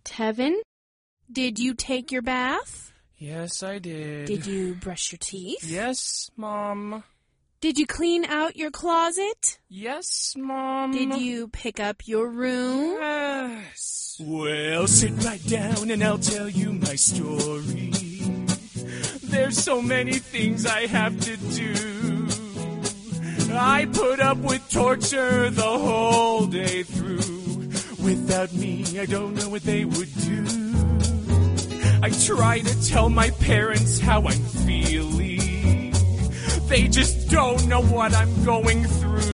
Tevin, did you take your bath? Yes, I did. Did you brush your teeth? Yes, Mom. Did you clean out your closet? Yes, Mom. Did you pick up your room? Yes. Well, sit right down and I'll tell you my story. There's so many things I have to do. I put up with torture the whole day through. Without me, I don't know what they would do. I try to tell my parents how I'm feeling. They just don't know what I'm going through.